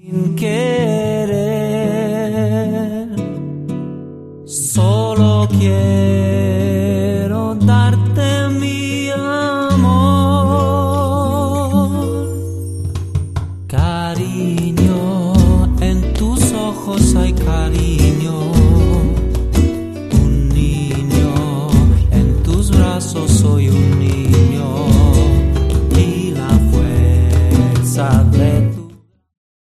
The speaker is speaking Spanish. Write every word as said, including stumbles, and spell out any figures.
Sin querer, solo quiero darte mi amor. Cariño, en tus ojos hay cariño. Un niño, en tus brazos soy